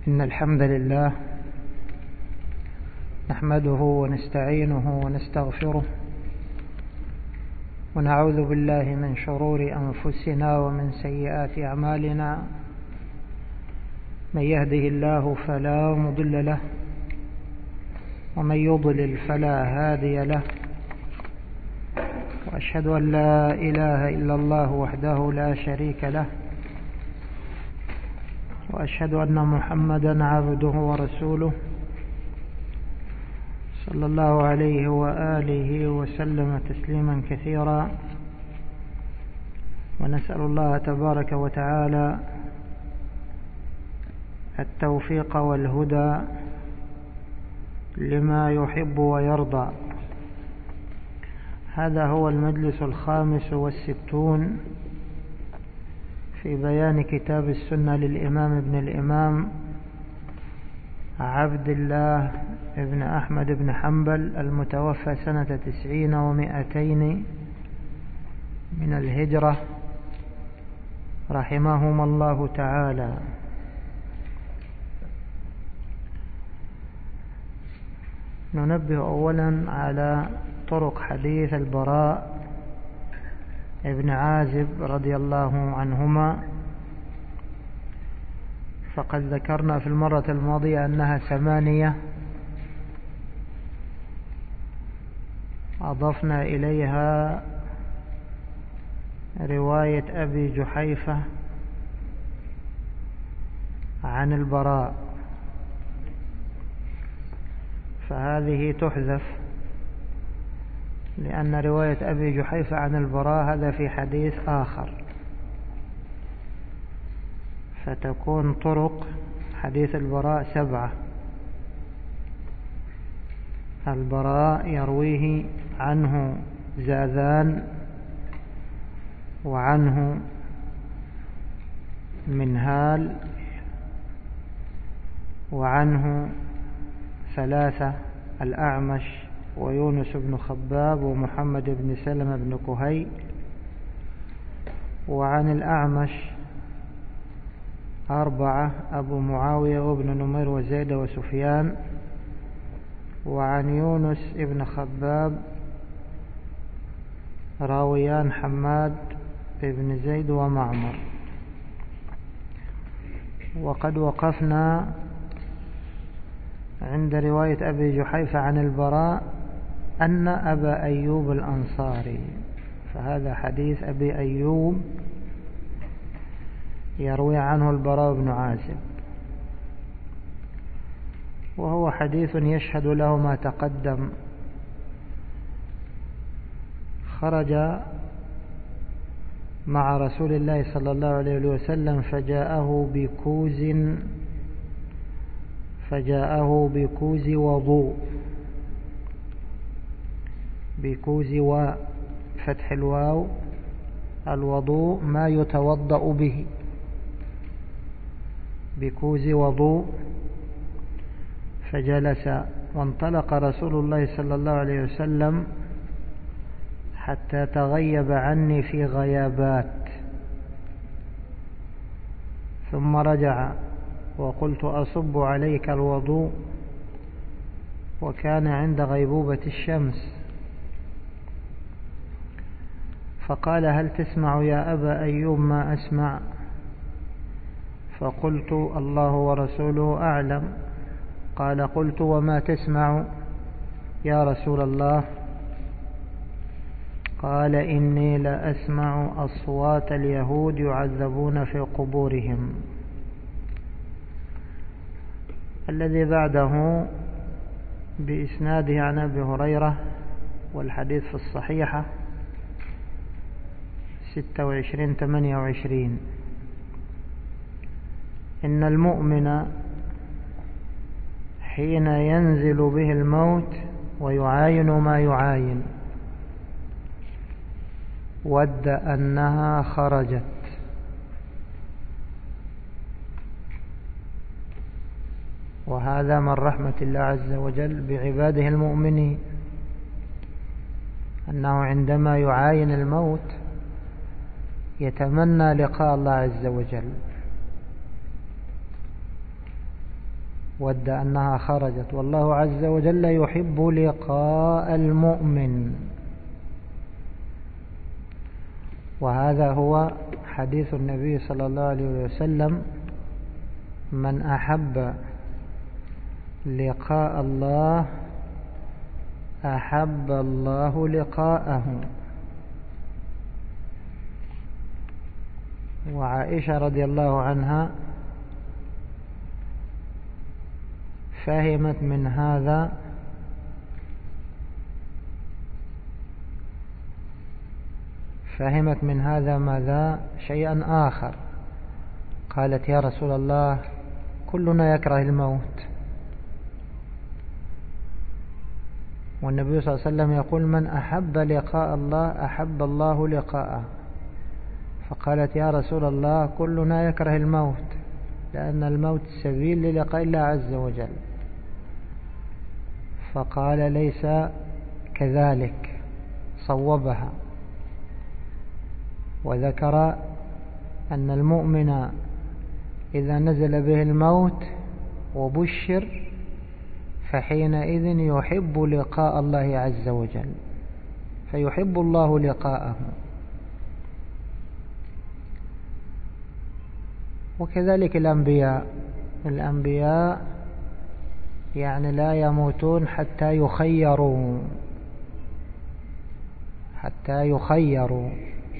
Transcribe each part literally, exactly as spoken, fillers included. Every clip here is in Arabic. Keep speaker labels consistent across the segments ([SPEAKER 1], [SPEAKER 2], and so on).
[SPEAKER 1] إن الحمد لله نحمده ونستعينه ونستغفره ونعوذ بالله من شرور أنفسنا ومن سيئات أعمالنا. من يهده الله فلا مضل له ومن يضلل فلا هادي له، وأشهد أن لا إله إلا الله وحده لا شريك له، وأشهد أن محمدا عبده ورسوله صلى الله عليه وآله وسلم تسليما كثيرا. ونسأل الله تبارك وتعالى التوفيق والهدى لما يحب ويرضى. هذا هو المجلس الخامس والستون في بيان كتاب السنة للإمام ابن الإمام عبد الله ابن أحمد بن حنبل المتوفى سنة تسعين ومائتين من الهجرة رحمهما الله تعالى. ننبه أولا على طرق حديث البراء ابن عازب رضي الله عنهما، فقد ذكرنا في المرة الماضية أنها ثمانية، أضفنا إليها رواية أبي جحيفة عن البراء، فهذه تحذف لأن رواية أبي جحيفة عن البراء هذا في حديث آخر، فتكون طرق حديث البراء سبعة. البراء يرويه عنه زاذان، وعنه منهال، وعنه ثلاثة: الأعمش ويونس بن خباب ومحمد بن سلمة بن كهي. وعن الأعمش أربعة: أبو معاوية وابن نمير وزيد وسفيان. وعن يونس بن خباب راويان حماد بن زيد ومعمر. وقد وقفنا عند رواية أبي جحيفة عن البراء أن أبا أيوب الأنصاري، فهذا حديث أبي أيوب يروي عنه البراء بن عازب، وهو حديث يشهد له ما تقدم. خرج مع رسول الله صلى الله عليه وسلم فجاءه بكوز فجاءه بكوز وضوء، بكوز وفتح الواو، الوضوء ما يتوضأ به، بكوز وضوء. فجلس وانطلق رسول الله صلى الله عليه وسلم حتى تغيب عني في غيابات، ثم رجع وقلت: أصب عليك الوضوء؟ وكان عند غيبوبة الشمس، فقال: هل تسمع يا أبا أيوب ما أسمع؟ فقلت: الله ورسوله أعلم. قال: قلت: وما تسمع يا رسول الله؟ قال: إني لأسمع أصوات اليهود يعذبون في قبورهم. الذي بعده بإسناده عن أبي هريرة، والحديث في الصحيحة ستة وعشرين ثمانية وعشرين: إن المؤمن حين ينزل به الموت ويعاين ما يعاين ود أنها خرجت. وهذا من رحمة الله عز وجل بعباده المؤمنين، أنه عندما يعاين الموت يتمنى لقاء الله عز وجل. ود أنها خرجت. والله عز وجل يحب لقاء المؤمن، وهذا هو حديث النبي صلى الله عليه وسلم: من أحب لقاء الله أحب الله لقاءه. وعائشة رضي الله عنها فهمت من هذا فهمت من هذا ماذا؟ شيئا آخر. قالت: يا رسول الله، كلنا يكره الموت، والنبي صلى الله عليه وسلم يقول: من أحب لقاء الله أحب الله لقاءه. فقالت: يا رسول الله، كلنا يكره الموت، لأن الموت سبيل للقاء الله عز وجل. فقال: ليس كذلك، صوبها، وذكر أن المؤمن إذا نزل به الموت وبشر فحينئذ يحب لقاء الله عز وجل، فيحب الله لقاءه. وكذلك الأنبياء الأنبياء يعني لا يموتون حتى يخيروا حتى يخيروا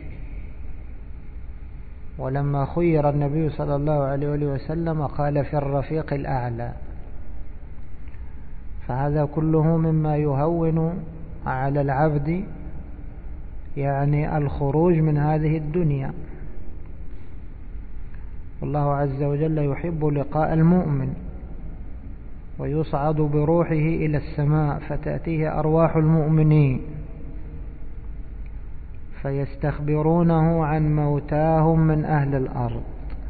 [SPEAKER 1] ولما خير النبي صلى الله عليه وسلم قال: في الرفيق الأعلى. فهذا كله مما يهون على العبد يعني الخروج من هذه الدنيا. والله عز وجل يحب لقاء المؤمن، ويصعد بروحه إلى السماء فتأتيه أرواح المؤمنين فيستخبرونه عن موتاهم من أهل الأرض،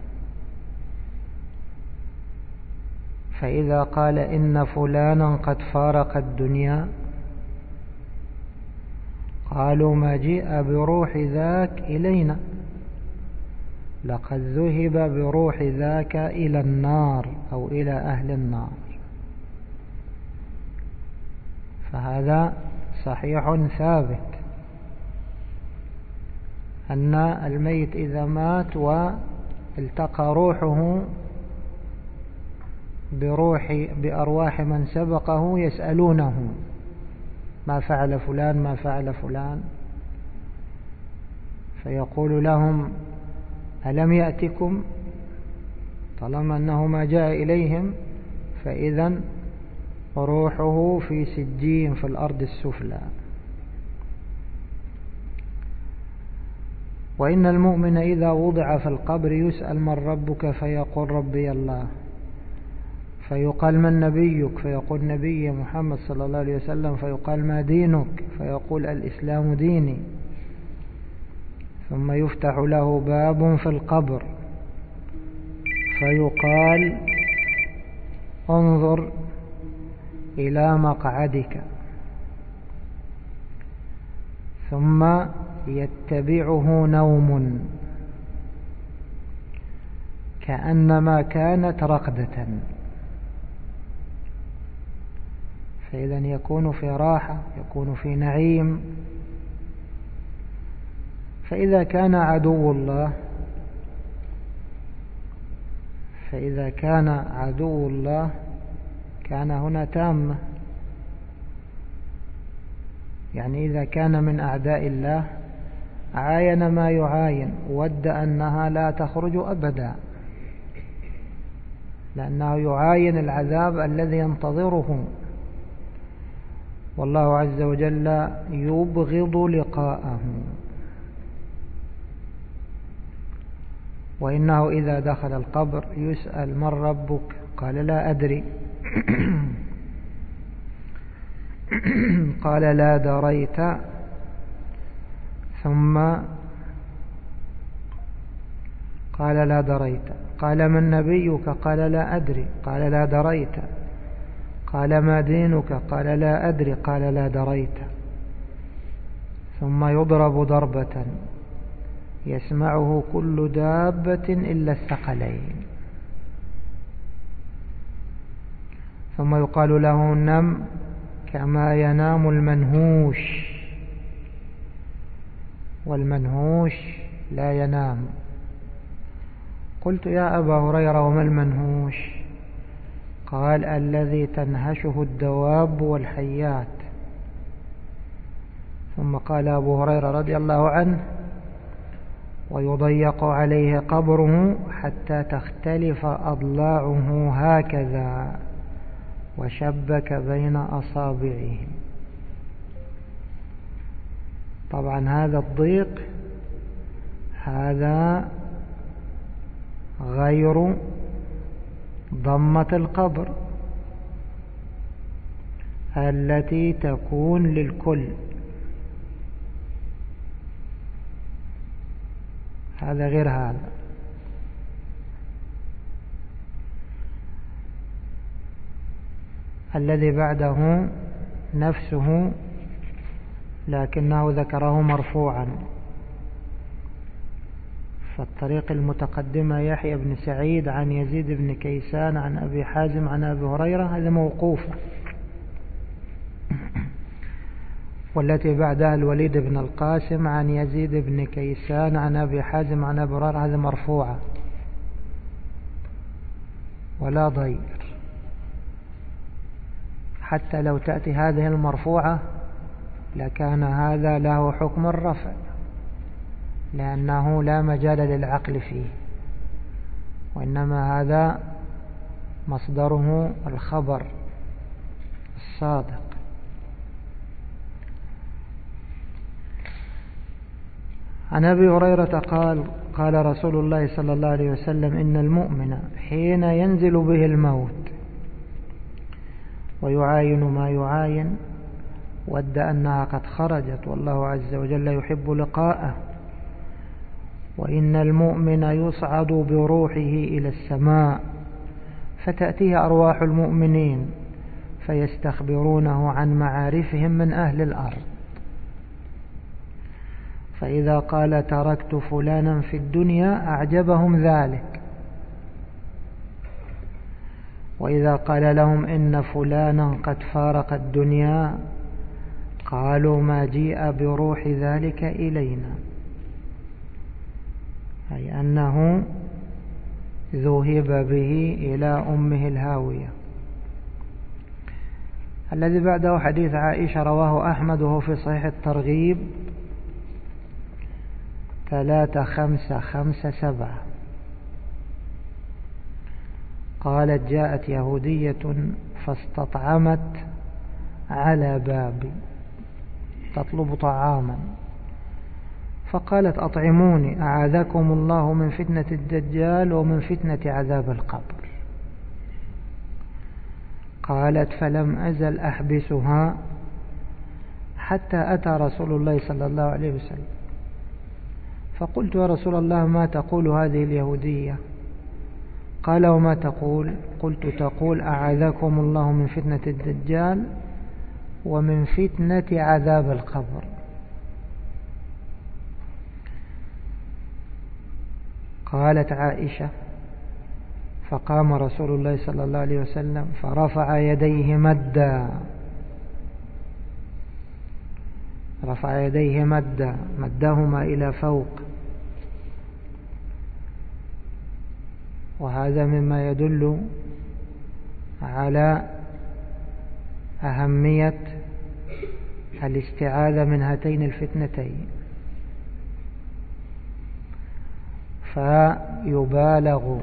[SPEAKER 1] فإذا قال: إن فلانا قد فارق الدنيا، قالوا: ما جيء بروح ذاك إلينا، لقد ذهب بروح ذاك إلى النار أو إلى أهل النار. فهذا صحيح ثابت أن الميت إذا مات والتقى روحه بروح بأرواح من سبقه يسألونه: ما فعل فلان ما فعل فلان؟ فيقول لهم: ألم يأتكم؟ طالما أنه ما جاء إليهم فإذا روحه في سجين في الأرض السفلى. وإن المؤمن إذا وضع في القبر يسأل: من ربك؟ فيقول: ربي الله. فيقال: من نبيك؟ فيقول: نبي محمد صلى الله عليه وسلم. فيقال: ما دينك؟ فيقول: الإسلام ديني. ثم يفتح له باب في القبر فيقال: انظر إلى مقعدك. ثم يتبعه نوم كأنما كانت رقدة، فإذا يكون في راحة، يكون في نعيم. فإذا كان عدو الله فإذا كان عدو الله كان هنا تامة، يعني إذا كان من أعداء الله عاين ما يعاين، ود أنها لا تخرج أبدا، لأنه يعاين العذاب الذي ينتظره. والله عز وجل يبغض لقاءه. وإنه إذا دخل القبر يسأل: من ربك؟ قال: لا أدري. قال: لا دريت. ثم قال: لا دريت. قال: من نبيك؟ قال: لا أدري. قال: لا دريت. قال: ما دينك؟ قال: لا أدري. قال: لا دريت. ثم يضرب ضربة يسمعه كل دابة إلا الثقلين. ثم يقال له نم كما ينام المنهوش، والمنهوش لا ينام. قلت يا أبا هريرة وما المنهوش؟ قال الذي تنهشه الدواب والحيات. ثم قال أبو هريرة رضي الله عنه ويضيق عليه قبره حتى تختلف أضلاعه هكذا، وشبك بين أصابعه. طبعا هذا الضيق هذا غير ضمة القبر التي تكون للكل، هذا غير هذا. الذي بعده نفسه لكنه ذكره مرفوعا، فالطريق المتقدمة يحيى بن سعيد عن يزيد بن كيسان عن أبي حازم عن أبي هريرة، هذا موقوفة. والتي بعدها الوليد بن القاسم عن يزيد بن كيسان عن أبي حازم عن أبي هريرة، هذا مرفوعة ولا ضير. حتى لو تأتي هذه المرفوعة لكان هذا له حكم الرفع، لأنه لا مجال للعقل فيه، وإنما هذا مصدره الخبر الصادق. عن أبي هريرة قال قال رسول الله صلى الله عليه وسلم إن المؤمن حين ينزل به الموت ويعاين ما يعاين ود أنها قد خرجت والله عز وجل يحب لقاءه، وإن المؤمن يصعد بروحه إلى السماء فتأتيه أرواح المؤمنين فيستخبرونه عن معارفهم من أهل الأرض، فإذا قال تركت فلانا في الدنيا أعجبهم ذلك، وإذا قال لهم إن فلانا قد فارق الدنيا قالوا ما جيء بروح ذلك إلينا، أي أنه ذهب به إلى أمه الهاوية. الذي بعده حديث عائشة رواه أحمد وهو في صحيح الترغيب ثلاثة خمسة خمسة سبعة. قالت جاءت يهودية فاستطعمت على بابي تطلب طعاما، فقالت أطعموني أعاذكم الله من فتنة الدجال ومن فتنة عذاب القبر. قالت فلم أزل أحبسها حتى أتى رسول الله صلى الله عليه وسلم، فقلت يا رسول الله ما تقول هذه اليهودية؟ قال وما تقول؟ قلت تقول أعاذكم الله من فتنة الدجال ومن فتنة عذاب القبر. قالت عائشة فقام رسول الله صلى الله عليه وسلم فرفع يديه مدا، رفع يديه مدا مدهما إلى فوق، وهذا مما يدل على أهمية الاستعاذة من هاتين الفتنتين. فيبالغ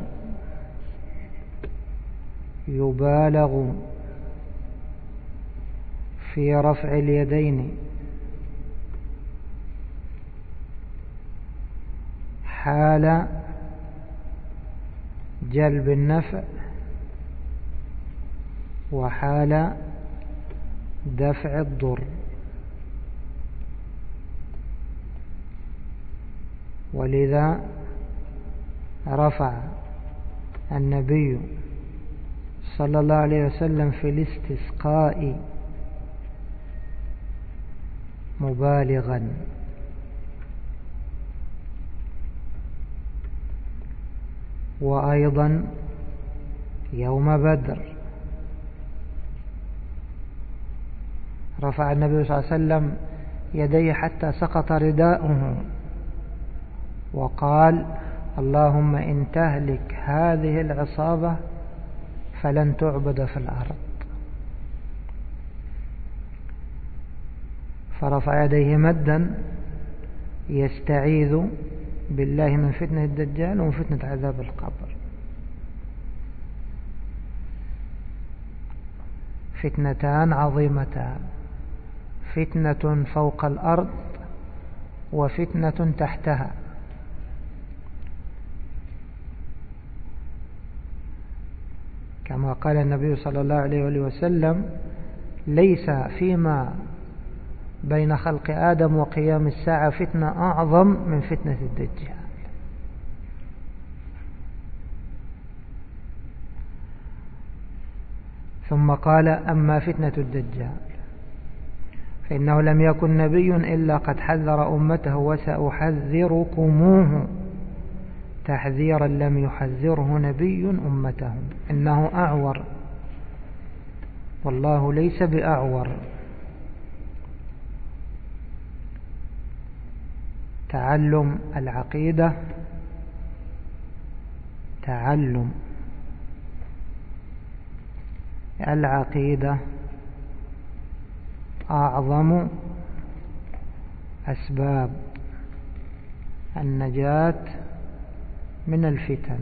[SPEAKER 1] يبالغ في رفع اليدين حال جلب النفع وحال دفع الضر، ولذا رفع النبي صلى الله عليه وسلم في الاستسقاء مبالغا، وأيضا يوم بدر رفع النبي صلى الله عليه وسلم يديه حتى سقط رداؤه وقال: اللهم إن تهلك هذه العصابة فلن تعبد في الأرض. فرفع يديه مدا يستعيذ بالله من فتنة الدجال ومن فتنة عذاب القبر. فتنتان عظيمتان، فتنة فوق الأرض وفتنة تحتها. كما قال النبي صلى الله عليه وسلم: ليس فيما بين خلق آدم وقيام الساعة فتنة أعظم من فتنة الدجال. ثم قال: أما فتنة الدجال فإنه لم يكن نبي إلا قد حذر أمته وسأحذركموه تحذيرا لم يحذره نبي أمته. إنه أعور والله ليس بأعور. تعلم العقيدة تعلم العقيدة أعظم أسباب النجاة من الفتن.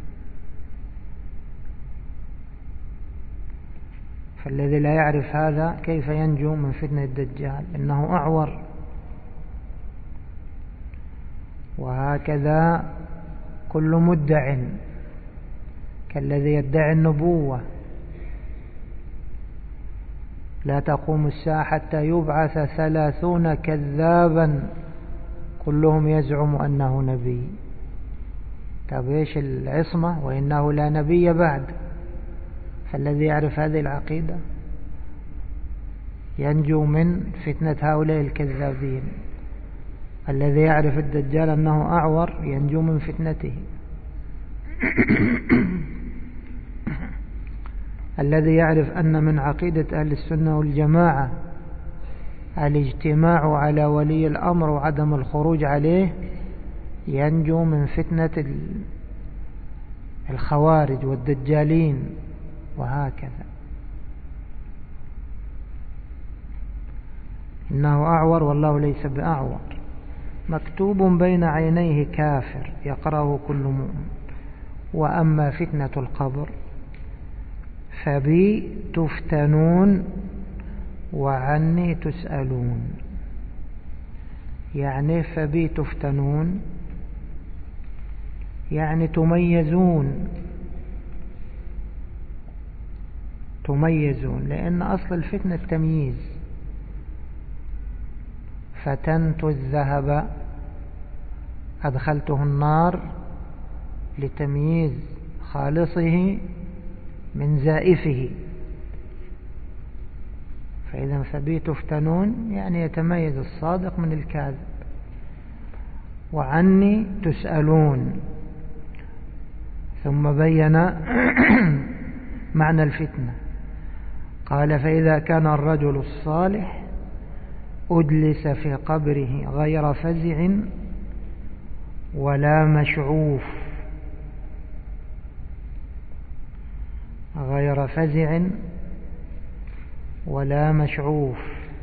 [SPEAKER 1] فالذي لا يعرف هذا كيف ينجو من فتنة الدجال؟ إنه أعور. وهكذا كل مدع كالذي يدعي النبوة: لا تقوم الساعة حتى يبعث ثلاثون كذابا كلهم يزعم أنه نبي. طب ايش العصمة وإنه لا نبي بعد؟ فالذي يعرف هذه العقيدة ينجو من فتنة هؤلاء الكذابين. الذي يعرف الدجال أنه أعور ينجو من فتنته. الذي يعرف أن من عقيدة أهل السنة والجماعة الاجتماع على ولي الأمر وعدم الخروج عليه ينجو من فتنة الخوارج والدجالين، وهكذا. إنه أعور والله ليس بأعور. مكتوب بين عينيه كافر يقرأه كل مؤمن. وأما فتنة القبر فبي تفتنون وعني تسألون. يعني فبي تفتنون يعني تميزون تميزون لأن أصل الفتنة التمييز. فتنت الذهب أدخلته النار لتمييز خالصه من زائفه. فإذا فبي تفتنون يعني يتميز الصادق من الكاذب. وعني تسألون. ثم بين معنى الفتنة قال: فإذا كان الرجل الصالح أجلس في قبره غير فزع ولا مشعوف. غير فزع ولا مشعوف.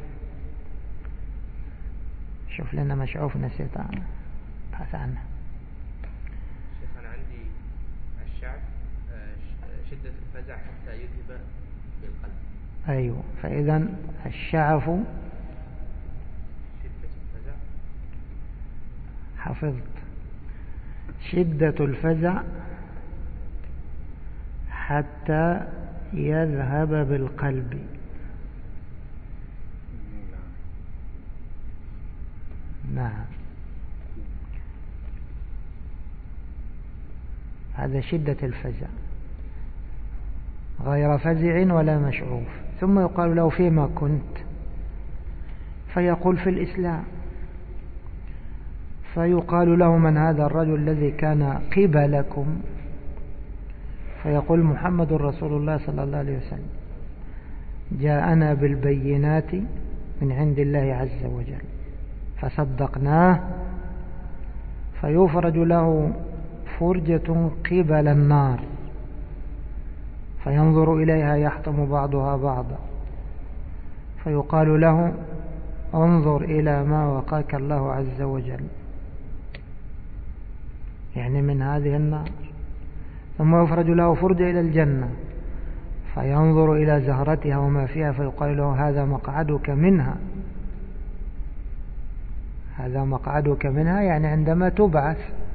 [SPEAKER 1] شوف لنا مشعوف، نسيت عنه، بحث عنه.
[SPEAKER 2] شيخ أنا عندي الشعب شدة الفزع حتى يذهب بالقلب.
[SPEAKER 1] أيوه، فإذا الشعف
[SPEAKER 2] شدة الفزع.
[SPEAKER 1] حفظت. شدة الفزع حتى يذهب بالقلب. نعم، هذا شدة الفزع. غير فزع ولا مشعوف. ثم يقال له: فيما كنت؟ فيقول: في الإسلام. فيقال له: من هذا الرجل الذي كان قبلكم؟ فيقول: محمد رسول الله صلى الله عليه وسلم، جاءنا بالبينات من عند الله عز وجل فصدقناه، فيفرج له فرجة قبل النار فينظر إليها يحطم بعضها بعضا، فيقال له انظر إلى ما وقاك الله عز وجل، يعني من هذه النار. ثم يفرج له فرجة إلى الجنة فينظر إلى زهرتها وما فيها، فيقال له هذا مقعدك منها، هذا مقعدك منها، يعني عندما تبعث.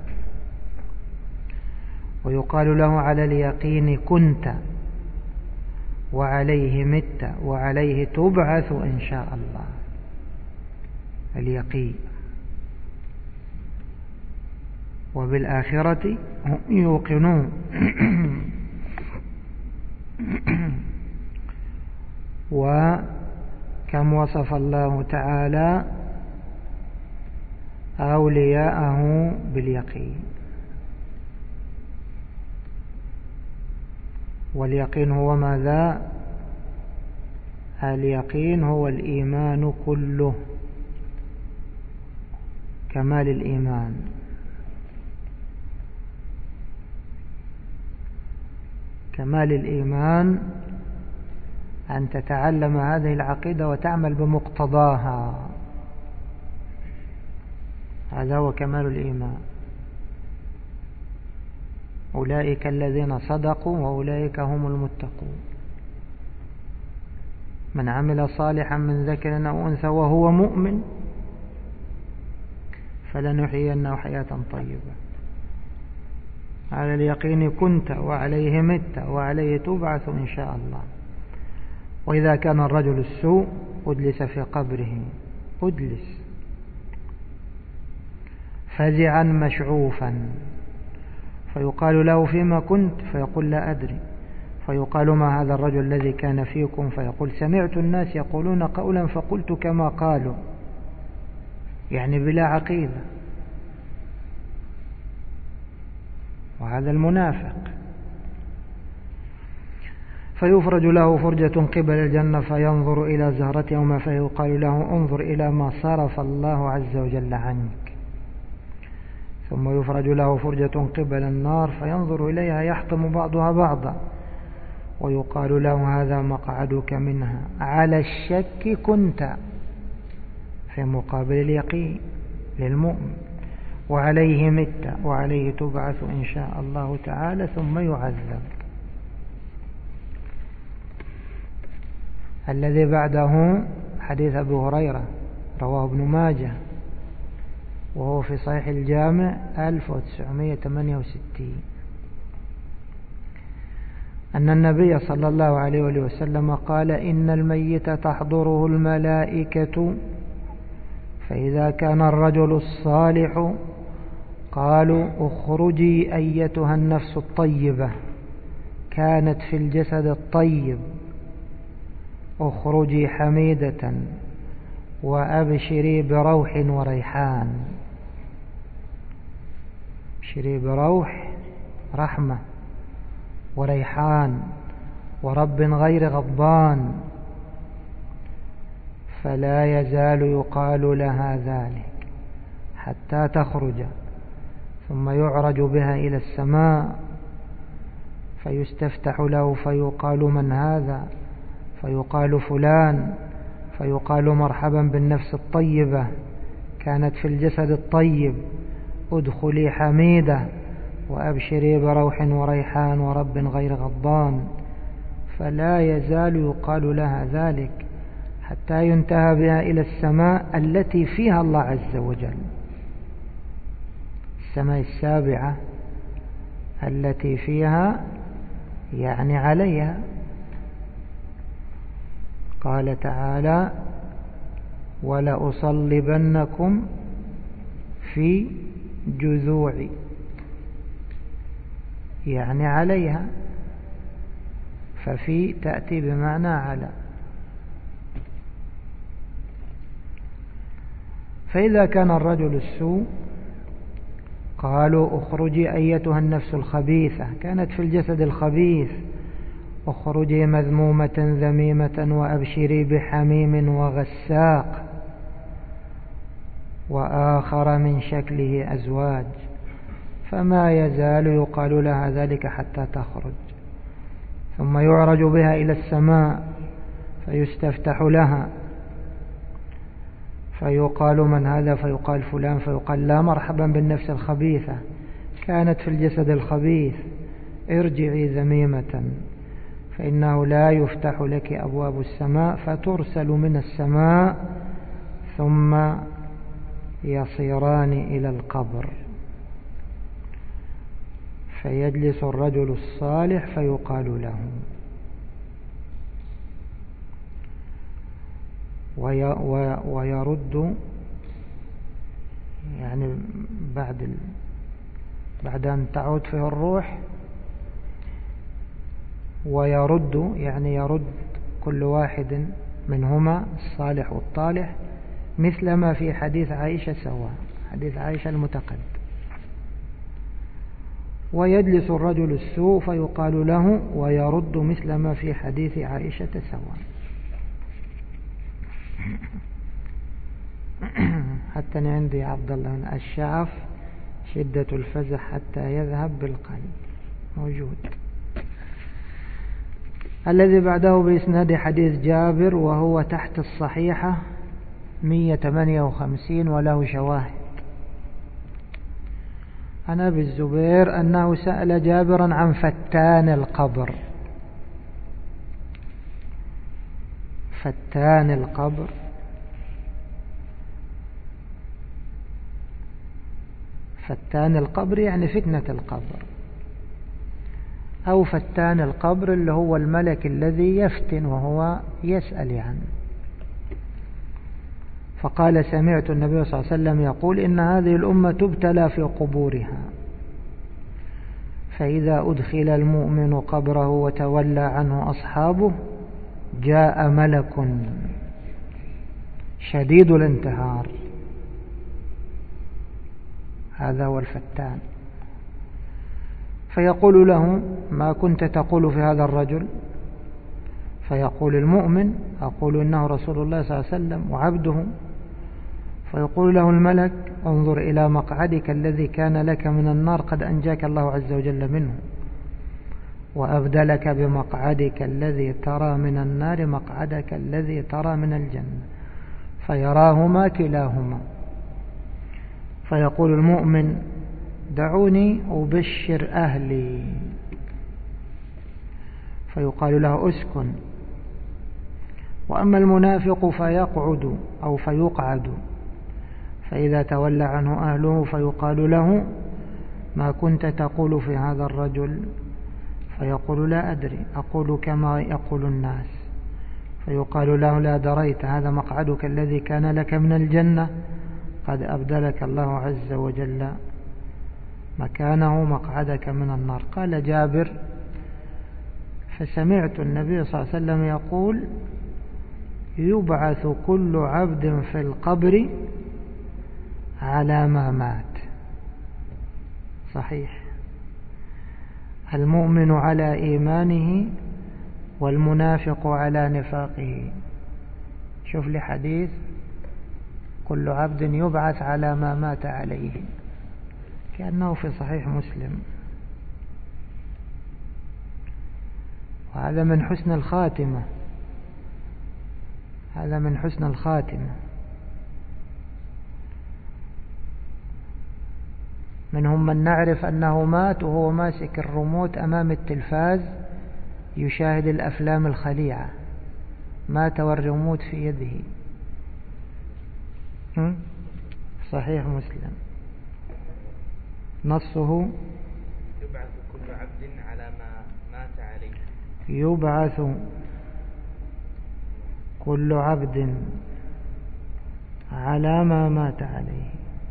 [SPEAKER 1] ويقال له على اليقين كنت وعليه مت وعليه تبعث إن شاء الله. اليقين. وبالآخرة هم يوقنون. وكم وصف الله تعالى أولياءه باليقين. واليقين هو ماذا؟ اليقين هو الإيمان كله، كمال الإيمان. كمال الإيمان أن تتعلم هذه العقيدة وتعمل بمقتضاها، هذا هو كمال الإيمان. أولئك الذين صدقوا وأولئك هم المتقون. من عمل صالحا من ذكر أو أنثى وهو مؤمن فلنحيينه حياة طيبة. على اليقين كنت وعليه مت وعليه تبعث إن شاء الله. وإذا كان الرجل السوء أدلس في قبره، أدلس فزعا مشعوفا، فيقال له فيما كنت؟ فيقول لا أدري. فيقال ما هذا الرجل الذي كان فيكم؟ فيقول سمعت الناس يقولون قولا فقلت كما قالوا، يعني بلا عقيدة. وهذا المنافق. فيفرج له فرجة قبل الجنة فينظر إلى زهرته وما فيه، يقال له انظر إلى ما صرف الله عز وجل عنك. ثم يفرج له فرجة قبل النار فينظر إليها يحطم بعضها بعضا، ويقال له هذا مقعدك منها. على الشك كنت، في مقابل اليقين للمؤمن. وعليه مت وعليه تبعث إن شاء الله تعالى، ثم يعذب. الذي بعده حديث أبي هريرة رواه ابن ماجه وهو في صحيح الجامع ألف وتسعمائة وثمانية وستين، أن النبي صلى الله عليه وسلم قال إن الميت تحضره الملائكة، فإذا كان الرجل الصالح قالوا اخرجي أيتها النفس الطيبة كانت في الجسد الطيب، اخرجي حميدة وأبشري بروح وريحان. ابشري بروح رحمة وريحان ورب غير غضبان. فلا يزال يقال لها ذلك حتى تخرج، ثم يعرج بها إلى السماء فيستفتح له فيقال من هذا؟ فيقال فلان، فيقال مرحبا بالنفس الطيبة كانت في الجسد الطيب، ادخلي حميدة وأبشري بروح وريحان ورب غير غضبان. فلا يزال يقال لها ذلك حتى ينتهى بها إلى السماء التي فيها الله عز وجل، السماء السابعة التي فيها يعني عليها. قال تعالى ولأصلبنكم في جذوع، يعني عليها، ففي تأتي بمعنى على. فإذا كان الرجل السوء قالوا اخرجي أيتها النفس الخبيثة كانت في الجسد الخبيث، اخرجي مذمومة ذميمة وأبشري بحميم وغساق، وآخر من شكله أزواج، فما يزال يقال لها ذلك حتى تخرج. ثم يعرج بها إلى السماء فيستفتح لها فيقال من هذا؟ فيقال فلان، فيقال لا مرحبا بالنفس الخبيثة، كانت في الجسد الخبيث، ارجعي ذميمة، فإنه لا يفتح لك أبواب السماء، فترسل من السماء ثم يصيران إلى القبر، فيجلس الرجل الصالح فيقال له، ويرد يعني بعد بعد أن تعود فيه الروح، ويرد يعني يرد كل واحد منهما الصالح والطالح مثل ما في حديث عائشة سواء، حديث عائشة المتقدم. ويجلس الرجل السوء فيقال له ويرد مثل ما في حديث عائشة سواء. حتى عندي عبد الله الشعف شدة الفزع حتى يذهب بالقلب موجود. الذي بعده بإسناد حديث جابر وهو تحت الصحيحة مئة وثمانية وخمسين وله شواهد. عن أبي الزبير أنه سأل جابرا عن فتان القبر. فتان القبر فتان القبر يعني فتنة القبر، أو فتان القبر اللي هو الملك الذي يفتن وهو يسأل عنه. فقال سمعت النبي صلى الله عليه وسلم يقول إن هذه الأمة تبتلى في قبورها، فإذا أدخل المؤمن قبره وتولى عنه أصحابه جاء ملك شديد الانتهار، هذا هو الفتان، فيقول له ما كنت تقول في هذا الرجل؟ فيقول المؤمن أقول إنه رسول الله صلى الله عليه وسلم وعبده. فيقول له الملك انظر إلى مقعدك الذي كان لك من النار قد أنجاك الله عز وجل منه، وأبدلك بمقعدك الذي ترى من النار مقعدك الذي ترى من الجنة، فيراهما كلاهما. فيقول المؤمن دعوني أبشر أهلي، فيقال له أسكن. وأما المنافق فيقعد أو فيقعد، فإذا تولى عنه أهله فيقال له ما كنت تقول في هذا الرجل؟ فيقول لا أدري، أقول كما يقول الناس. فيقال له لا دريت، هذا مقعدك الذي كان لك من الجنة قد أبدلك الله عز وجل مكانه مقعدك من النار. قال جابر فسمعت النبي صلى الله عليه وسلم يقول يبعث كل عبد في القبر على ما مات. صحيح، المؤمن على إيمانه والمنافق على نفاقه. شوف لي حديث كل عبد يبعث على ما مات عليه، كأنه في صحيح مسلم. وهذا من حسن الخاتمة، هذا من حسن الخاتمة. منهم من نعرف أنه مات وهو ماسك الريموت أمام التلفاز يشاهد الأفلام الخليعة، مات والريموت في يده. صحيح مسلم نصه
[SPEAKER 2] يبعث كل عبد على ما مات عليه.
[SPEAKER 1] يبعث كل عبد على ما مات عليه.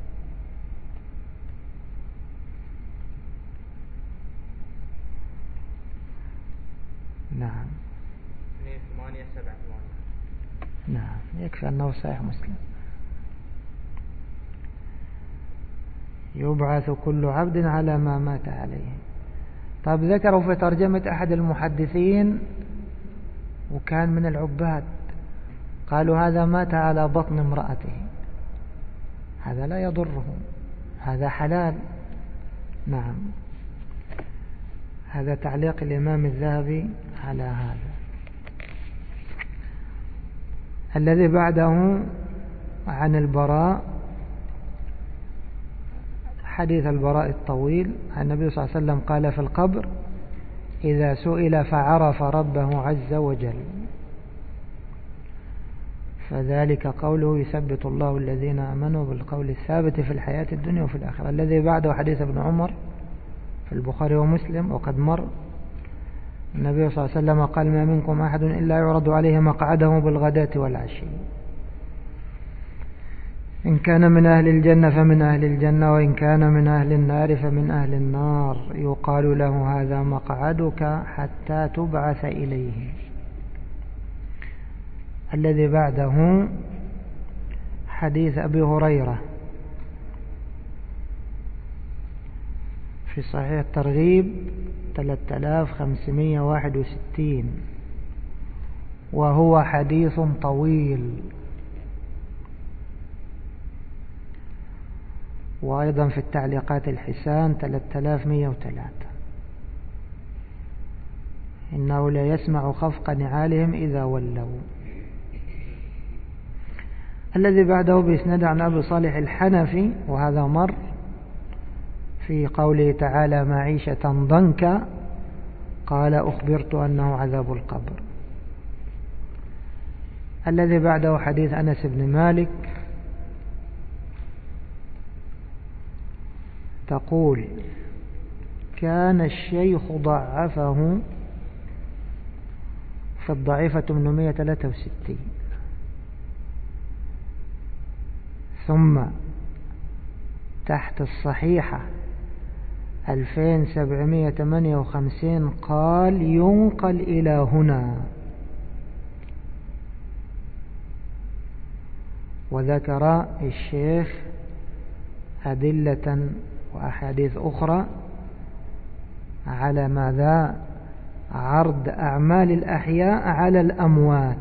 [SPEAKER 1] نعم
[SPEAKER 2] ثمانية سبعة ثمانية.
[SPEAKER 1] نعم يكفي أنه صحيح مسلم. يبعث كل عبد على ما مات عليه. طيب ذكروا في ترجمة أحد المحدثين وكان من العباد، قالوا هذا مات على بطن امرأته، هذا لا يضره، هذا حلال. نعم، هذا تعليق الإمام الذهبي على هذا. الذي بعده عن البراء، حديث البراء الطويل عن النبي صلى الله عليه وسلم قال في القبر: إذا سئل فعرف ربه عز وجل فذلك قوله يثبت الله الذين آمنوا بالقول الثابت في الحياة الدنيا وفي الآخرة. الذي بعده حديث ابن عمر في البخاري ومسلم وقد مر. النبي صلى الله عليه وسلم قال: ما منكم أحد إلا يعرض عليه مقعده بالغداة والعشي، إن كان من أهل الجنة فمن أهل الجنة، وإن كان من أهل النار فمن أهل النار، يقال له هذا مقعدك حتى تبعث إليه. الذي بعده حديث أبي هريرة في صحيح الترغيب ثلاثة آلاف وخمسمائة وواحد وستين، وهو حديث طويل. وأيضا في التعليقات الحسان ثلاثة آلاف ومائة وثلاثة: إنه لا يسمع خفق نعالهم إذا ولوا. الذي بعده بإسناد عن أبي صالح الحنفي، وهذا مر في قوله تعالى: معيشة ضنكا، قال: أخبرت أنه عذاب القبر. الذي بعده حديث أنس بن مالك تقول: كان الشيخ ضعفه في الضعيفة ثمانمائة وثلاثة وستين، ثم تحت الصحيحة ألفين وسبعمائة وثمانية وخمسين قال: ينقل إلى هنا. وذكر الشيخ أدلة وأحاديث أخرى على ماذا؟ عرض أعمال الأحياء على الأموات.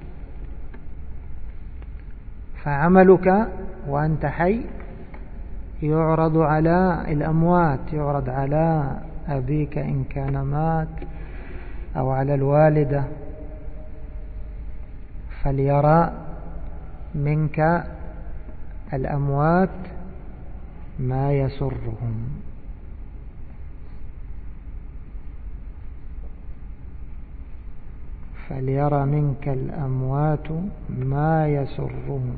[SPEAKER 1] فعملك وأنت حي يعرض على الأموات، يعرض على أبيك إن كان مات، أو على الوالدة، فليرى منك الأموات ما يسرهم. فليرى منك الأموات ما يسرهم.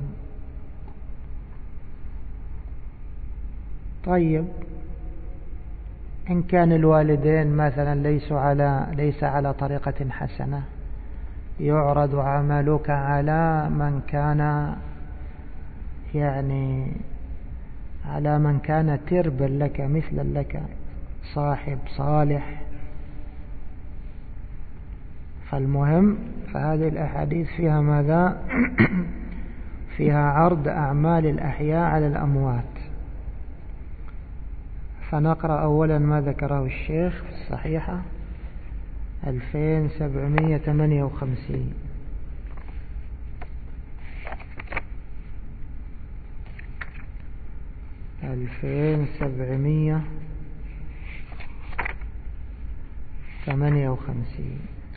[SPEAKER 1] طيب، إن كان الوالدين مثلا ليسوا على ليس على طريقة حسنة، يعرض عملك على من كان يعني على من كان تربا لك مثلا لك، صاحب صالح. فالمهم، فهذه الأحاديث فيها ماذا؟ فيها عرض أعمال الأحياء على الأموات. فنقرأ أولا ما ذكره الشيخ في الصحيحة ألفين وسبعمائة وثمانية وخمسين: ألفين وسبعمائة وثمانية وخمسين.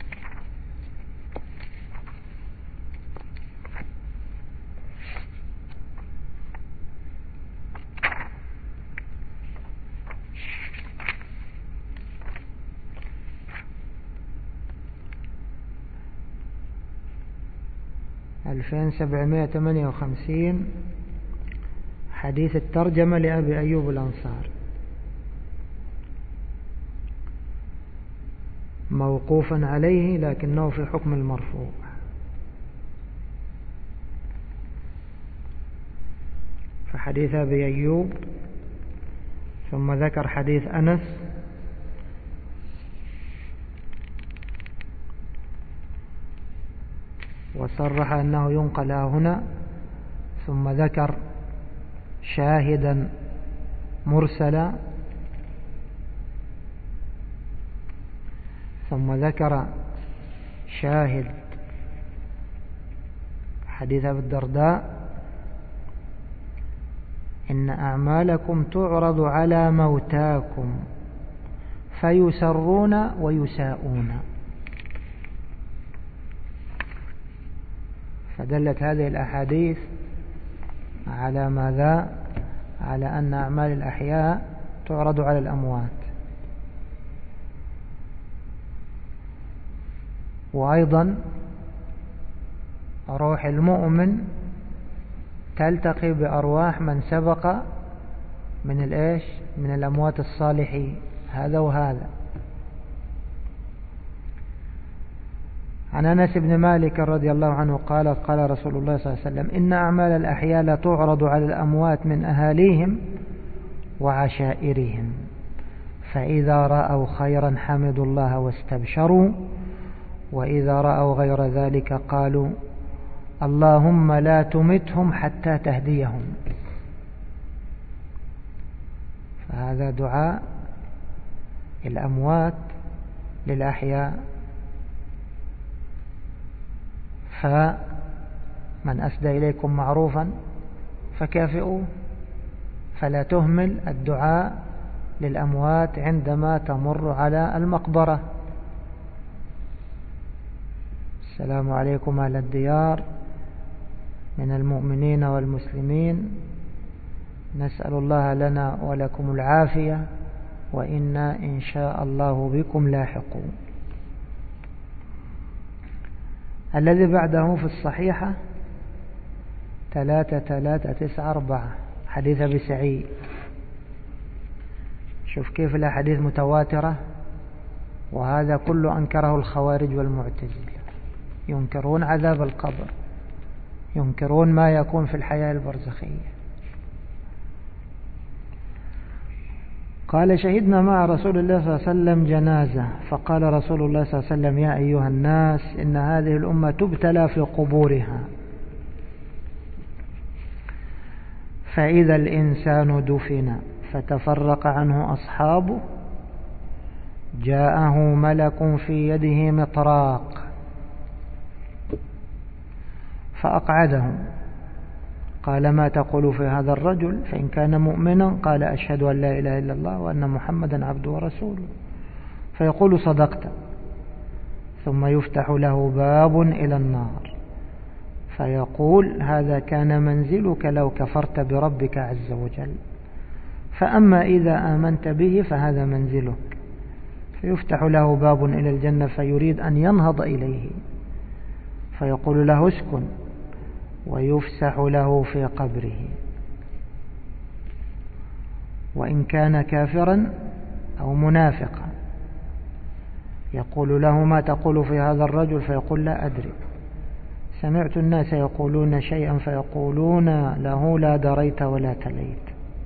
[SPEAKER 1] ألفين وسبعمائة وثمانية وخمسين حديث الترجمة لأبي أيوب الأنصاري، موقوفا عليه لكنه في حكم المرفوع. فحديث أبي أيوب، ثم ذكر حديث أنس، وصرح أنه ينقل هنا، ثم ذكر شاهدا مرسلا، ثم ذكر شاهد حديث أبي الدرداء: إن أعمالكم تعرض على موتاكم فيسرون ويساءون. فدلت هذه الأحاديث على ماذا؟ على أن أعمال الأحياء تعرض على الأموات. وأيضا روح المؤمن تلتقي بأرواح من سبق من الإيش؟ من الأموات الصالحين، هذا وهذا. عن أنس بن مالك رضي الله عنه قال: قال رسول الله صلى الله عليه وسلم: إن أعمال الأحياء لا تعرض على الأموات من أهاليهم وعشائرهم، فإذا رأوا خيرا حمدوا الله واستبشروا، وإذا رأوا غير ذلك قالوا: اللهم لا تمتهم حتى تهديهم. فهذا دعاء الأموات للأحياء. فمن أسدى إليكم معروفا فكافئوه، فلا تهمل الدعاء للأموات عندما تمر على المقبرة. السلام عليكم أهل الديار من المؤمنين والمسلمين، نسأل الله لنا ولكم العافية، وإنا إن شاء الله بكم لاحقون. الذي بعده في الصحيحة ثلاثة ثلاثة تسعة أربعة، حديث أبي سعيد. شوف كيف الأحاديث متواترة، وهذا كله أنكره الخوارج والمعتزلة. ينكرون عذاب القبر، ينكرون ما يكون في الحياة البرزخية. قال: شهدنا مع رسول الله صلى الله عليه وسلم جنازة، فقال رسول الله صلى الله عليه وسلم: يا أيها الناس، إن هذه الأمة تبتلى في قبورها، فإذا الإنسان دفن فتفرق عنه أصحابه جاءه ملك في يده مطراق فأقعده، قال: ما تقول في هذا الرجل؟ فإن كان مؤمنا قال: أشهد أن لا إله إلا الله وأن محمدا عبده ورسوله. فيقول: صدقت. ثم يفتح له باب إلى النار فيقول: هذا كان منزلك لو كفرت بربك عز وجل، فأما إذا آمنت به فهذا منزلك. فيفتح له باب إلى الجنة فيريد أن ينهض إليه، فيقول له: اسكن، ويفسح له في قبره. وإن كان كافرا أو منافقا يقول له: ما تقول في هذا الرجل؟ فيقول: لا أدري، سمعت الناس يقولون شيئا فيقولون له: لا دريت ولا تليت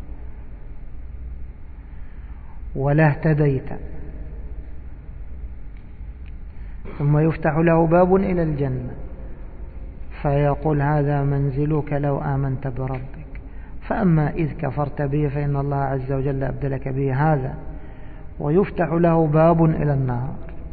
[SPEAKER 1] ولا اهتديت. ثم يفتح له باب إلى الجنة فيقول: هذا منزلك لو آمنت بربك، فأما إذ كفرت به فإن الله عز وجل أبدلك به هذا. ويفتح له باب إلى النار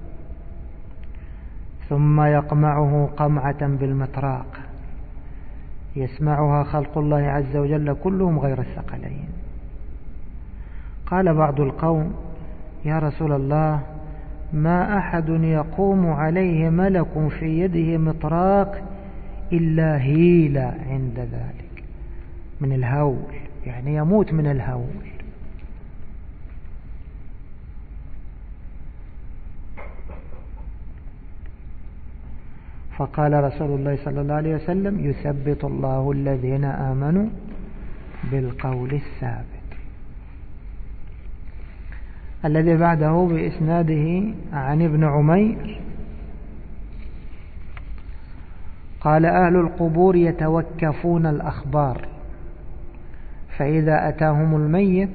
[SPEAKER 1] ثم يقمعه قمعة بالمطراق يسمعها خلق الله عز وجل كلهم غير الثقلين. قال بعض القوم: يا رسول الله، ما أحد يقوم عليه ملك في يده مطراق إلا هيل عند ذلك من الهول، يعني يموت من الهول. فقال رسول الله صلى الله عليه وسلم: يثبت الله الذين آمنوا بالقول الثابت. الذي بعده بإسناده عن ابن عمير قال: أهل القبور يتوكفون الأخبار، فإذا أتاهم الميت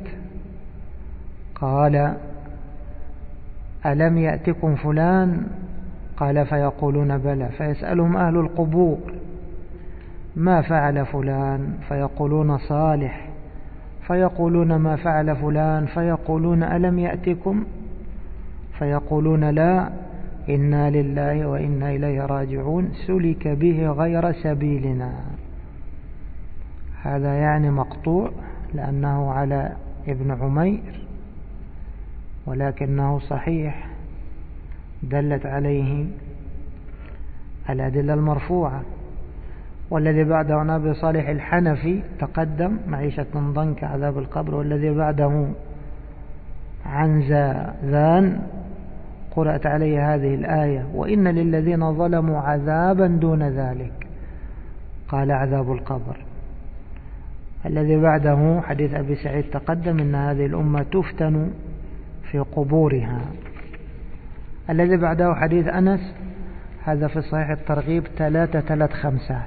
[SPEAKER 1] قال: ألم يأتكم فلان؟ قال: فيقولون بلى. فيسألهم أهل القبور: ما فعل فلان؟ فيقولون: صالح. فيقولون: ما فعل فلان؟ فيقولون: ألم يأتكم؟ فيقولون لا، إنا لله وإنا إليه راجعون، سلك به غير سبيلنا. هذا يعني مقطوع لأنه على ابن عمير، ولكنه صحيح، دلت عليه الأدلة المرفوعة. والذي بعده عن أبي صالح الحنفي تقدم معيشة من ضنك عذاب القبر، والذي بعده عن زاذان قرأت عليه هذه الآية وإن للذين ظلموا عذابا دون ذلك، قال عذاب القبر. الذي بعده حديث أبي سعيد تقدم إن هذه الأمة تفتن في قبورها. الذي بعده حديث أنس، هذا في صحيح الترغيب ثلاثة ثلاث خمسات،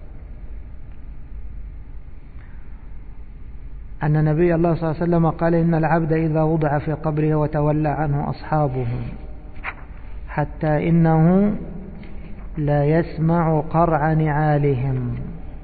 [SPEAKER 1] أن النبي الله صلى الله عليه وسلم قال إن العبد إذا وضع في قبره وتولى عنه أصحابه حتى إنه لا يسمع قرع نعالهم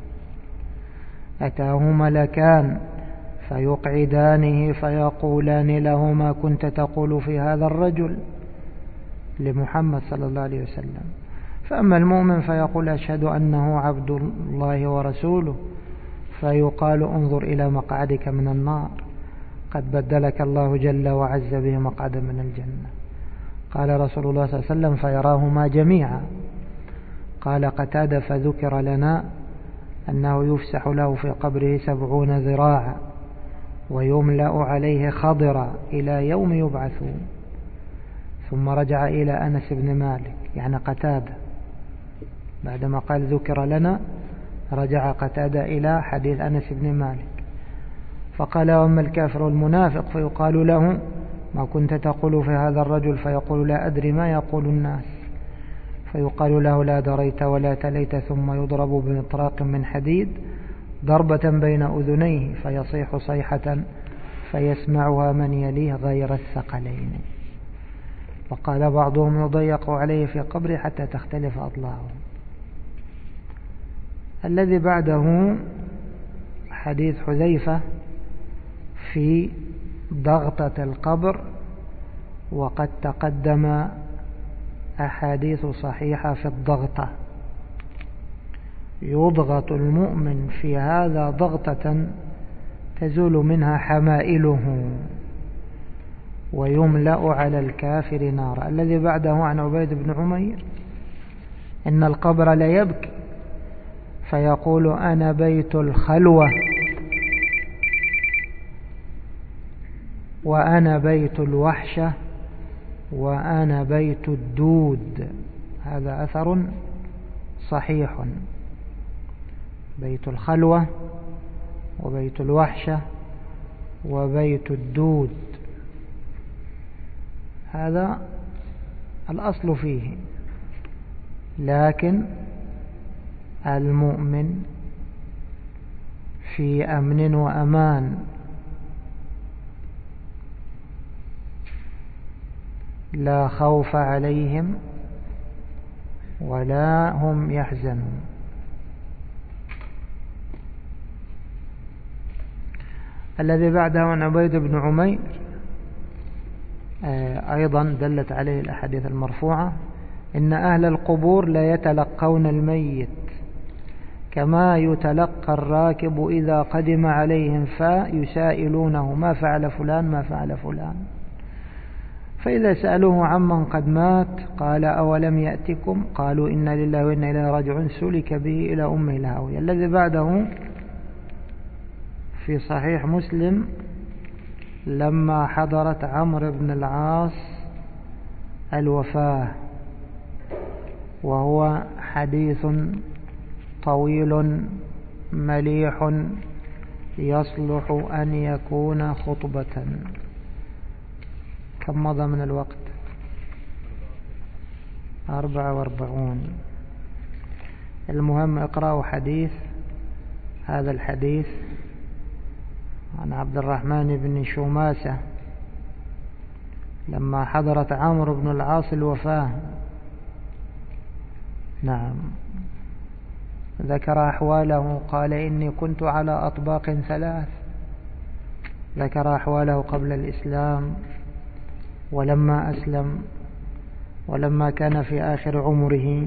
[SPEAKER 1] أتاه ملكان فيقعدانه فيقولان له ما كنت تقول في هذا الرجل، لمحمد صلى الله عليه وسلم. فأما المؤمن فيقول أشهد أنه عبد الله ورسوله، فيقال انظر إلى مقعدك من النار، قد بدلك الله جل وعز به مقعدا من الجنة. قال رسول الله صلى الله عليه وسلم فيراهما جميعا. قال قتادة فذكر لنا أنه يفسح له في قبره سبعون ذراعا ويملأ عليه خضرا إلى يوم يبعثون. ثم رجع إلى أنس بن مالك، يعني قتادة بعدما قال ذكر لنا رجع قتادة إلى حديث أنس بن مالك فقال وأما الكافر والمنافق فيقال له ما كنت تقول في هذا الرجل، فيقول لا أدري ما يقول الناس، فيقال له لا دريت ولا تليت، ثم يضرب بمطراق من حديد ضربة بين أذنيه فيصيح صيحة فيسمعها من يليه غير الثقلين. وقال بعضهم يضيق عليه في قبره حتى تختلف أضلاعه. الذي بعده حديث حذيفة في ضغطة القبر، وقد تقدم أحاديث صحيحة في الضغطة. يضغط المؤمن في هذا ضغطة تزول منها حمائله ويملأ على الكافر نارا. الذي بعده عن عبيد بن عمير إن القبر لا يبكي فيقول أنا بيت الخلوة وأنا بيت الوحشة وأنا بيت الدود. هذا أثر صحيح، بيت الخلوة وبيت الوحشة وبيت الدود، هذا الأصل فيه. لكن المؤمن في أمن وأمان، لا خوف عليهم ولا هم يحزنون. الذي بعده عن عبيد بن عمير أيضا دلت عليه الأحاديث المرفوعة إن أهل القبور لا يتلقون الميت كما يتلقى الراكب إذا قدم عليهم فيسائلونه ما فعل فلان ما فعل فلان، فإذا سألوه عمن قد مات قال أولم يأتكم قالوا إنا لله وإنا إليه راجعون، سلك به إلى أمه الهاوية. الذي بعده في صحيح مسلم لما حضرت عمرو بن العاص الوفاة، وهو حديث طويل مليح يصلح أن يكون خطبة. كم مضى من الوقت؟ أربعة واربعون. المهم اقرأوا حديث هذا الحديث عن عبد الرحمن بن شماسة لما حضرت عمرو بن العاص الوفاة. نعم، ذكر أحواله، قال إني كنت على أطباق ثلاث، ذكر أحواله قبل الإسلام ولما أسلم ولما كان في آخر عمره.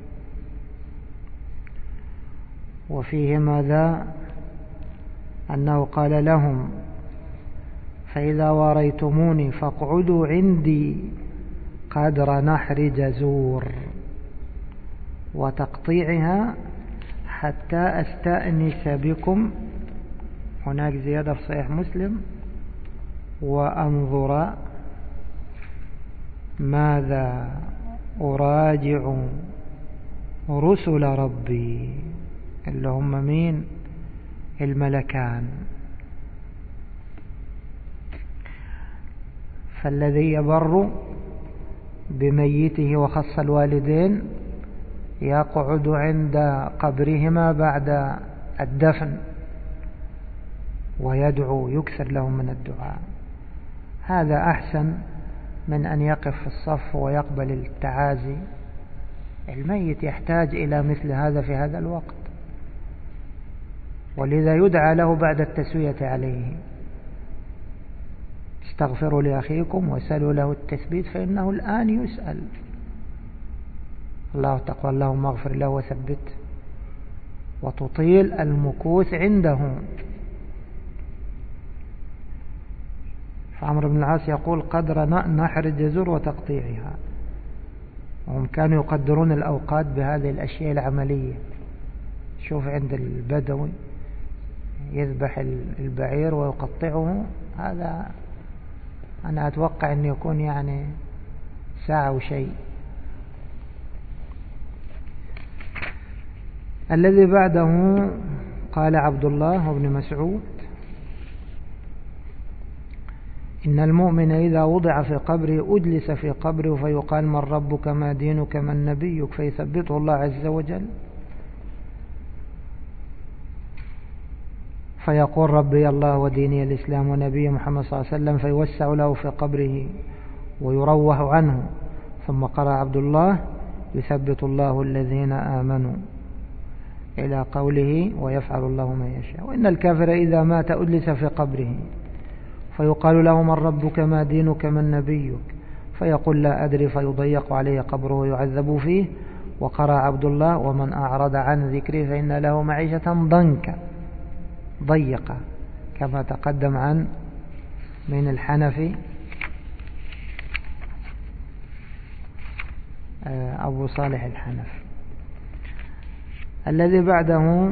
[SPEAKER 1] وفيه ماذا؟ أنه قال لهم: فإذا واريتموني فاقعدوا عندي قدر نحر جزور وتقطيعها حتى أستأنس بكم. هناك زيادة في صحيح مسلم: وأنظر ماذا أراجع رسل ربي، اللي هم مين؟ الملكان. فالذي يبر بميته وخص الوالدين يقعد عند قبرهما بعد الدفن ويدعو، يكثر لهم من الدعاء. هذا أحسن من أن يقف في الصف ويقبل التعازي. الميت يحتاج إلى مثل هذا في هذا الوقت، ولذا يدعى له بعد التسوية عليه: استغفروا لأخيكم وسألوا له التثبيت فإنه الآن يسأل. الله تقوى اللهم اغفر له وثبت، وتطيل المكوث عنده. فعمرو بن العاص يقول: قدر نحر الجزور وتقطيعها. وهم كانوا يقدرون الأوقات بهذه الأشياء العملية. شوف عند البدوي يذبح البعير ويقطعه، هذا أنا أتوقع أن يكون يعني ساعة وشيء. الذي بعده قال عبد الله بن مسعود: إن المؤمن إذا وضع في قبره أجلس في قبره فيقال: من ربك ما دينك من نبيك، فيثبته الله عز وجل فيقول: ربي الله وديني الإسلام ونبي محمد صلى الله عليه وسلم، فيوسع له في قبره ويروح عنه. ثم قرأ عبد الله: يثبت الله الذين آمنوا إلى قوله: ويفعل الله ما يشاء. وإن الكافر إذا مات أجلس في قبره فيقال له: من ربك ما دينك من نبيك، فيقول: لا أدري، فيضيق عليه قبره ويعذب فيه. وقرأ عبد الله: ومن أعرض عن ذكري فإن له معيشة ضنكا، ضيقة، كما تقدم عن من الحنفي أبو صالح الحنفي. الذي بعده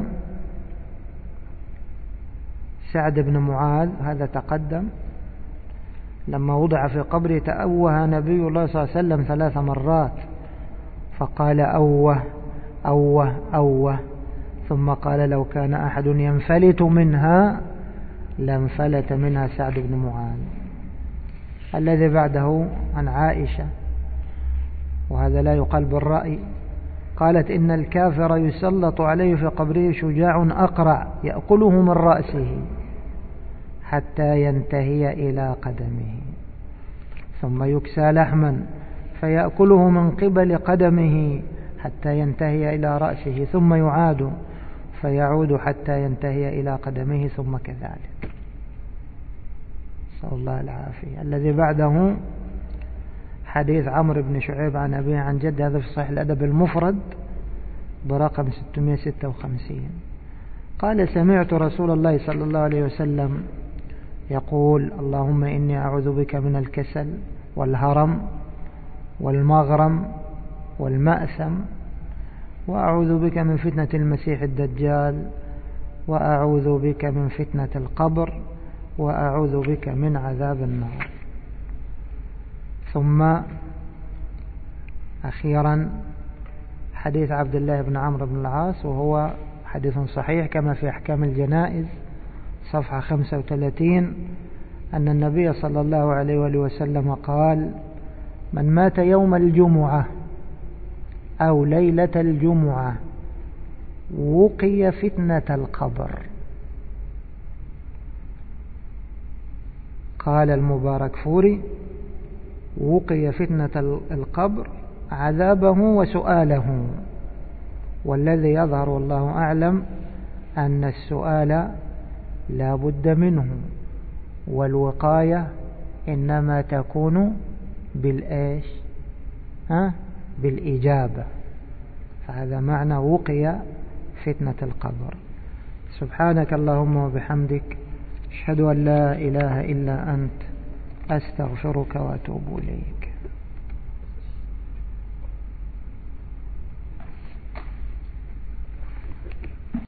[SPEAKER 1] سعد بن معاذ، هذا تقدم. لما وضع في قبره تأوه نبي الله صلى الله عليه وسلم ثلاث مرات، فقال: أوه أوه أوه، ثم قال: لو كان أحد ينفلت منها لانفلت منها سعد بن معاذ. الذي بعده عن عائشة، وهذا لا يقال بالرأي، قالت: إن الكافر يسلط عليه في قبره شجاع أقرع يأكله من رأسه حتى ينتهي إلى قدمه، ثم يكسى لحما فيأكله من قبل قدمه حتى ينتهي إلى رأسه، ثم يعاد فيعود حتى ينتهي إلى قدمه، ثم كذلك. نسأل الله العافية. الذي بعده حديث عمرو بن شعيب عن أبيه عن جده، هذا في صحيح الأدب المفرد برقم ستمائة وستة وخمسين. قال: سمعت رسول الله صلى الله عليه وسلم يقول: اللهم إني أعوذ بك من الكسل والهرم والمغرم والمأثم، وأعوذ بك من فتنة المسيح الدجال، وأعوذ بك من فتنة القبر، وأعوذ بك من عذاب النار. ثم أخيرا حديث عبد الله بن عمرو بن العاص، وهو حديث صحيح كما في أحكام الجنائز صفحة خمسة وثلاثين، أن النبي صلى الله عليه وآله وسلم قال: من مات يوم الجمعة أو ليلة الجمعة وقي فتنة القبر. قال المباركفوري: وقي فتنة القبر عذابه وسؤاله. والذي يظهر والله أعلم أن السؤال لا بد منه، والوقاية إنما تكون بالإيش ها بالإجابة. فهذا معنى وقي فتنة القبر. سبحانك اللهم وبحمدك، أشهد أن لا إله إلا أنت، أستغفرك وأتوب إليك.